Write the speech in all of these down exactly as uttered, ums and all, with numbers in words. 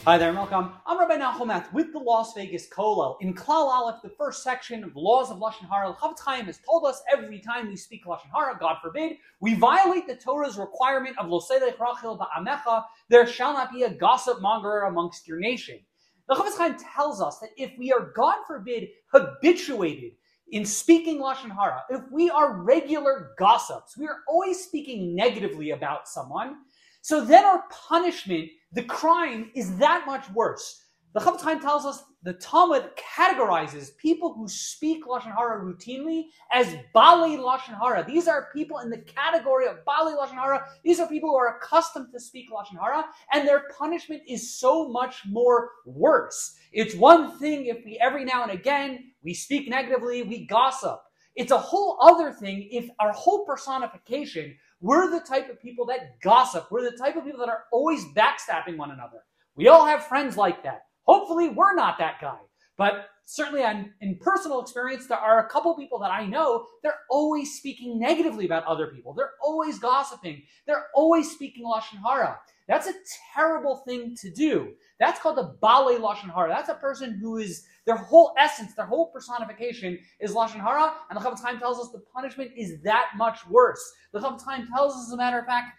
Hi there, welcome. I'm Rabbi Nachomat with the Las Vegas Kollel. In Klal Aleph, the first section of Laws of Lashon Hara, Chofetz Chaim has told us every time we speak Lashon Hara, God forbid, we violate the Torah's requirement of Lo Selech Rachel Ba'amecha, there shall not be a gossip monger amongst your nation. The Chofetz Chaim tells us that if we are, God forbid, habituated in speaking Lashon Hara, if we are regular gossips, we are always speaking negatively about someone, so then our punishment, the crime, is that much worse. The Chofetz Chaim tells us the Talmud categorizes people who speak Lashon Hara routinely as Balei Lashon Hara. These are people in the category of Balei Lashon Hara. These are people who are accustomed to speak Lashon Hara, and their punishment is so much more worse. It's one thing if we every now and again we speak negatively, we gossip. It's a whole other thing if our whole personification, we're the type of people that gossip. We're the type of people that are always backstabbing one another. We all have friends like that. Hopefully, we're not that guy. But certainly, I'm, in personal experience, there are a couple people that I know, they're always speaking negatively about other people. They're always gossiping. They're always speaking Lashon Hara. That's a terrible thing to do. That's called the Balei Lashon Hara. That's a person who is, their whole essence, their whole personification is Lashon Hara, and the Chofetz Chaim tells us the punishment is that much worse. The Chofetz Chaim tells us, as a matter of fact,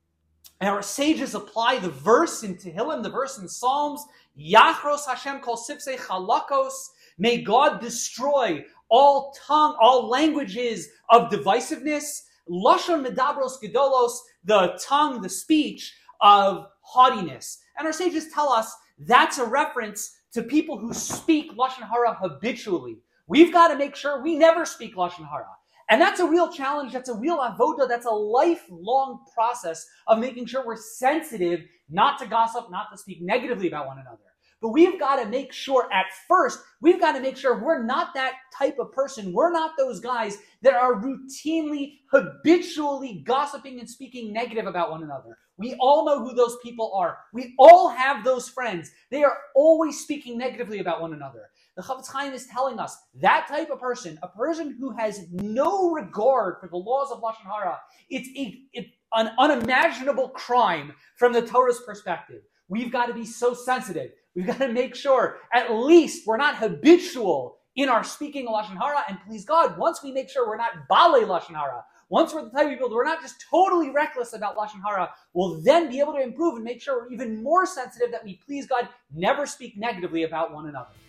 and our sages apply the verse in Tehillim, the verse in Psalms, Yachros Hashem kol sipsei chalakos, may God destroy all tongue, all languages of divisiveness, Lashon medabros gedolos, the tongue, the speech of haughtiness. And our sages tell us that's a reference to people who speak Lashon Hara habitually. We've got to make sure we never speak Lashon Hara. And that's a real challenge. That's a real avoda. That's a lifelong process of making sure we're sensitive not to gossip, not to speak negatively about one another. But we've got to make sure at first, we've got to make sure we're not that type of person. We're not those guys that are routinely, habitually gossiping and speaking negative about one another. We all know who those people are. We all have those friends. They are always speaking negatively about one another. The Chofetz Chaim is telling us that type of person, a person who has no regard for the laws of Lashon Hara, it's a, it, an unimaginable crime from the Torah's perspective. We've got to be so sensitive. We've got to make sure at least we're not habitual in our speaking Lashon Hara. And please God, once we make sure we're not Balei Lashon Hara, once we're the type of people that we're not just totally reckless about Lashon Hara, we'll then be able to improve and make sure we're even more sensitive that we, please God, never speak negatively about one another.